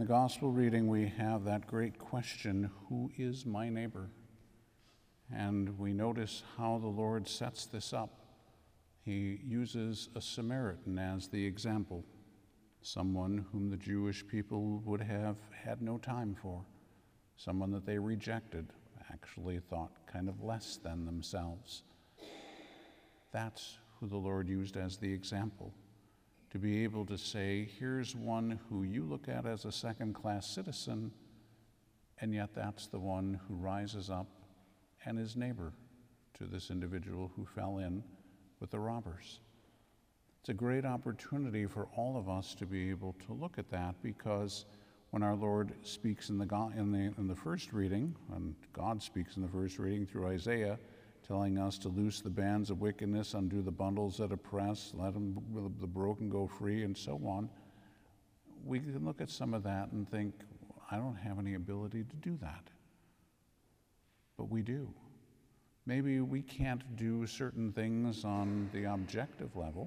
the gospel reading, we have that great question, who is my neighbor? And we notice how the Lord sets this up. He uses a Samaritan as the example, someone whom the Jewish people would have had no time for, someone that they rejected, actually thought kind of less than themselves. That's who the Lord used as the example, to be able to say, here's one who you look at as a second-class citizen, and yet that's the one who rises up and is neighbor to this individual who fell in with the robbers. It's a great opportunity for all of us to be able to look at that, because when our Lord speaks in the first reading, when God speaks in the first reading through Isaiah, telling us to loose the bands of wickedness, undo the bundles that oppress, let the broken go free, and so on, we can look at some of that and think, I don't have any ability to do that. But we do. Maybe we can't do certain things on the objective level,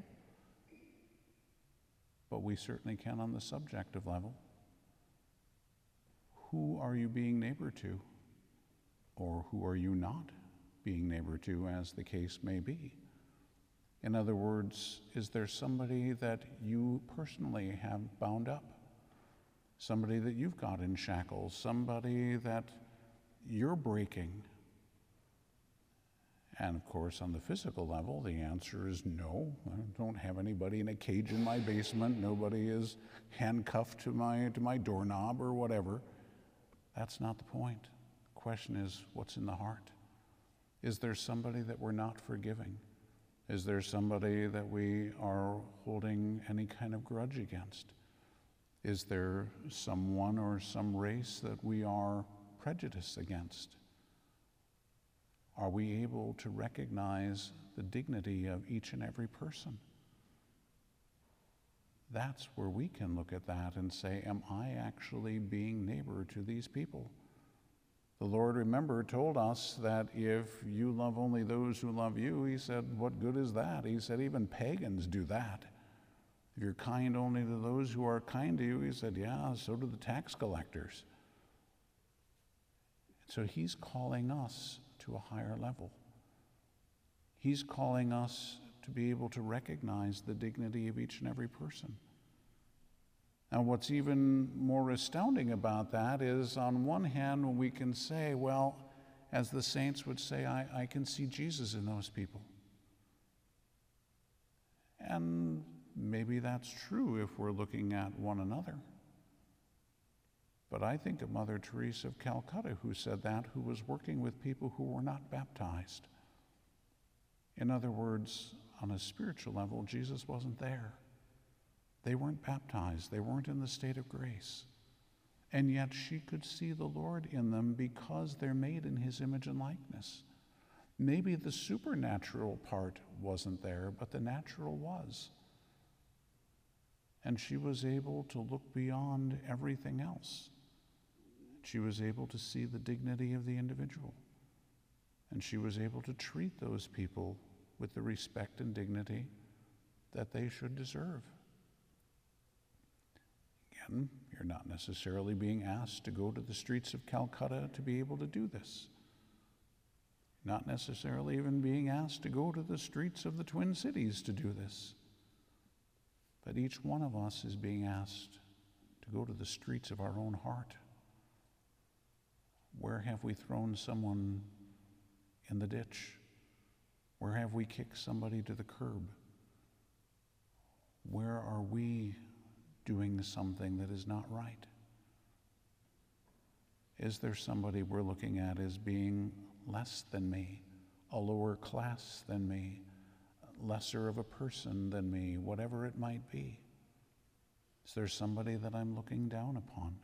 but we certainly can on the subjective level. Who are you being neighbor to? Or who are you not being neighbor to, as the case may be? In other words, is there somebody that you personally have bound up? Somebody that you've got in shackles? Somebody that you're breaking? And of course, on the physical level, the answer is no. I don't have anybody in a cage in my basement. Nobody is handcuffed to my doorknob or whatever. That's not the point. The question is, what's in the heart? Is there somebody that we're not forgiving? Is there somebody that we are holding any kind of grudge against? Is there someone or some race that we are prejudiced against? Are we able to recognize the dignity of each and every person? That's where we can look at that and say, am I actually being neighbor to these people? The Lord, remember, told us that if you love only those who love you, he said, what good is that? He said, even pagans do that. If you're kind only to those who are kind to you, he said, yeah, so do the tax collectors. So he's calling us to a higher level. He's calling us to be able to recognize the dignity of each and every person. Now, what's even more astounding about that is, on one hand, when we can say, well, as the saints would say, I can see Jesus in those people. And maybe that's true if we're looking at one another. But I think of Mother Teresa of Calcutta, who said that, who was working with people who were not baptized. In other words, on a spiritual level, Jesus wasn't there. They weren't baptized. They weren't in the state of grace. And yet she could see the Lord in them because they're made in his image and likeness. Maybe the supernatural part wasn't there, but the natural was. And she was able to look beyond everything else. She was able to see the dignity of the individual. And she was able to treat those people with the respect and dignity that they should deserve. Again, you're not necessarily being asked to go to the streets of Calcutta to be able to do this. Not necessarily even being asked to go to the streets of the Twin Cities to do this. But each one of us is being asked to go to the streets of our own heart. Where have we thrown someone in the ditch? Where have we kicked somebody to the curb? Where are we doing something that is not right? Is there somebody we're looking at as being less than me, a lower class than me, lesser of a person than me, whatever it might be? Is there somebody that I'm looking down upon?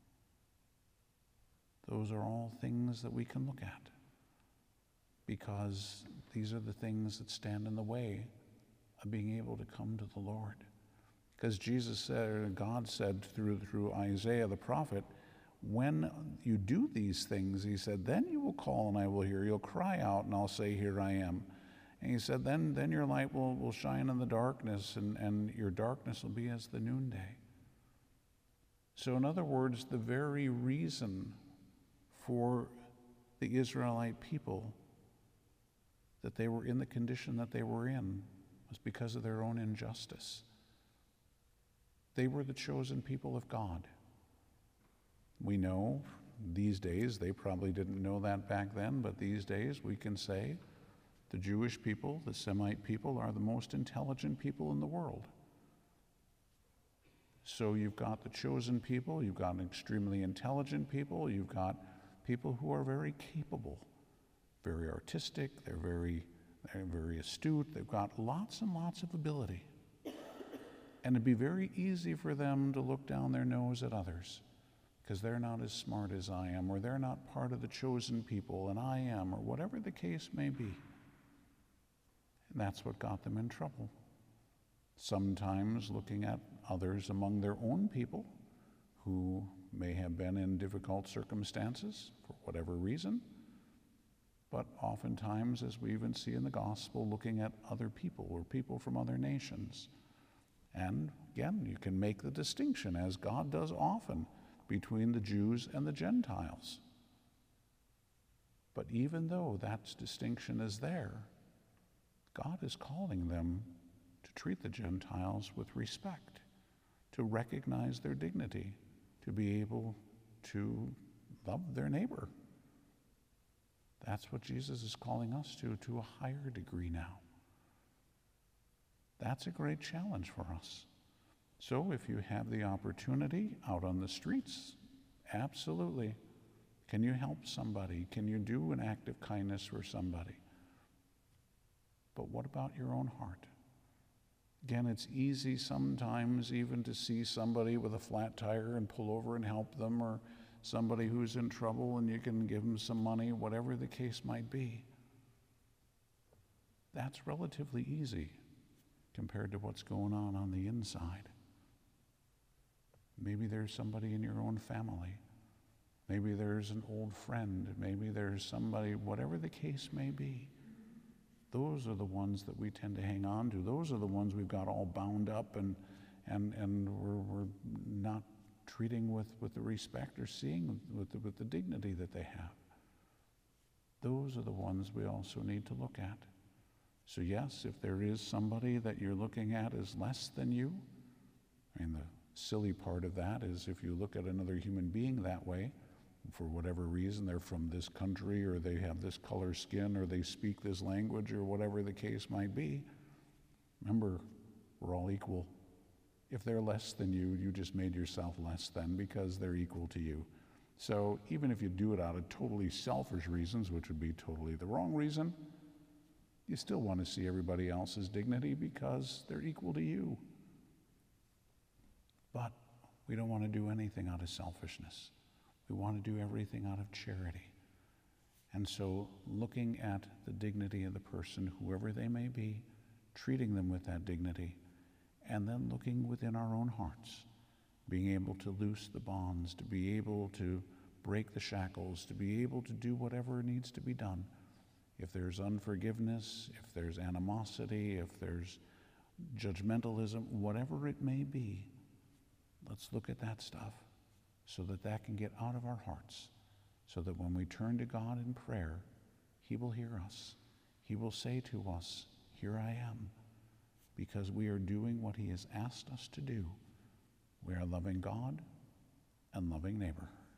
Those are all things that we can look at, because these are the things that stand in the way of being able to come to the Lord. Because Jesus said, or God said through Isaiah the prophet, when you do these things, he said, then you will call and I will hear. You'll cry out and I'll say, here I am. And he said, then your light will shine in the darkness, and your darkness will be as the noonday. So in other words, the very reason for the Israelite people that they were in the condition that they were in was because of their own injustice. They were the chosen people of God. We know these days, they probably didn't know that back then, but these days we can say the Jewish people, the Semite people, are the most intelligent people in the world. So you've got the chosen people, you've got extremely intelligent people, you've got people who are very capable, very artistic, they're very astute, they've got lots and lots of ability. And it'd be very easy for them to look down their nose at others because they're not as smart as I am, or they're not part of the chosen people and I am, or whatever the case may be. And that's what got them in trouble. Sometimes looking at others among their own people who may have been in difficult circumstances for whatever reason, but oftentimes, as we even see in the gospel, looking at other people or people from other nations. And again, you can make the distinction, as God does often, between the Jews and the Gentiles. But even though that distinction is there, God is calling them to treat the Gentiles with respect, to recognize their dignity, to be able to love their neighbor. That's what Jesus is calling us to a higher degree now. That's a great challenge for us. So if you have the opportunity out on the streets, absolutely. Can you help somebody? Can you do an act of kindness for somebody? But what about your own heart? Again, it's easy sometimes even to see somebody with a flat tire and pull over and help them, or somebody who's in trouble and you can give them some money, whatever the case might be. That's relatively easy compared to what's going on the inside. Maybe there's somebody in your own family. Maybe there's an old friend. Maybe there's somebody, whatever the case may be. Those are the ones that we tend to hang on to. Those are the ones we've got all bound up and we're not treating with the respect or seeing with the dignity that they have. Those are the ones we also need to look at. So yes, if there is somebody that you're looking at as less than you, I mean, the silly part of that is if you look at another human being that way, for whatever reason, they're from this country or they have this color skin or they speak this language or whatever the case might be, remember, we're all equal. If they're less than you, you just made yourself less than because they're equal to you. So even if you do it out of totally selfish reasons, which would be totally the wrong reason, you still want to see everybody else's dignity because they're equal to you. But we don't want to do anything out of selfishness. We want to do everything out of charity. And so looking at the dignity of the person, whoever they may be, treating them with that dignity, and then looking within our own hearts, being able to loose the bonds, to be able to break the shackles, to be able to do whatever needs to be done. If there's unforgiveness, if there's animosity, if there's judgmentalism, whatever it may be, let's look at that stuff so that that can get out of our hearts, so that when we turn to God in prayer, He will hear us. He will say to us, "Here I am," because we are doing what He has asked us to do. We are loving God and loving neighbor.